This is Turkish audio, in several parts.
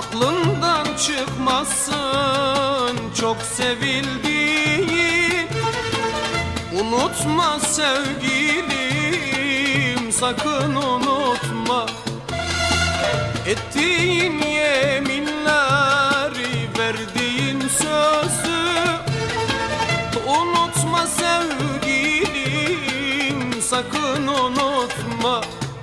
Aklından çıkmasın çok sevildiğin. Unutma sevgilim, sakın unutma. Ettiğin yeminleri, verdiğin sözü unutma sevgilim, sakın unutma.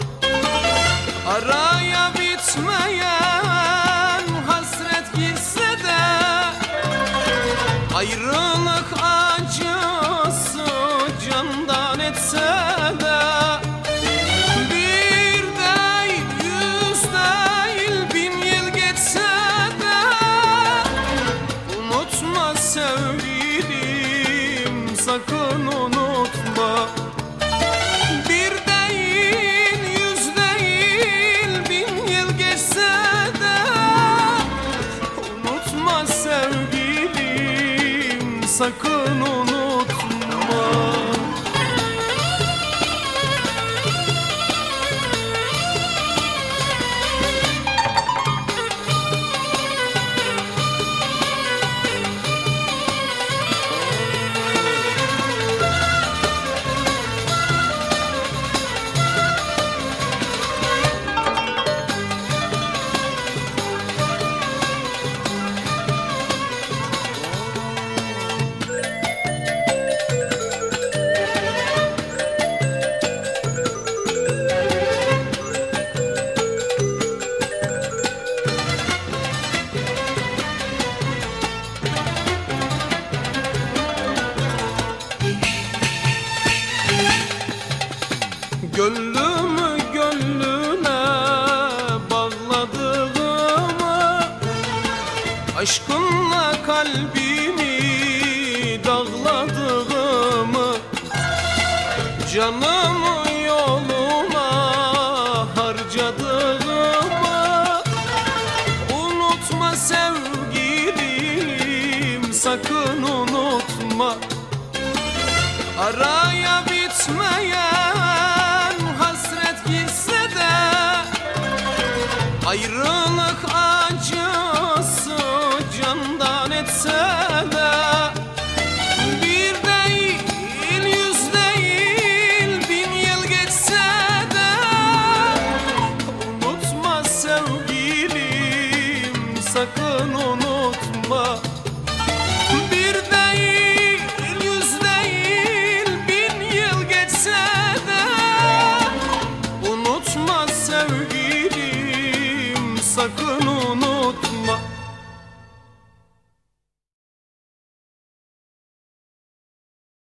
Araya bitmeyen hasret gitse de, ayrılık acısı candan etse de, bir değil, yüz değil, bin yıl geçse de, unutma sevgilim, sakın unutma. Bir değil, yüz değil, bin yıl geçse de, unutma sevgilim, sakın unutma. Gönlümü gönlüne bağladığımı, aşkınla kalbimi dağladığımı, canımı yoluna harcadığımı unutma sevgilim, sakın unutma. Ara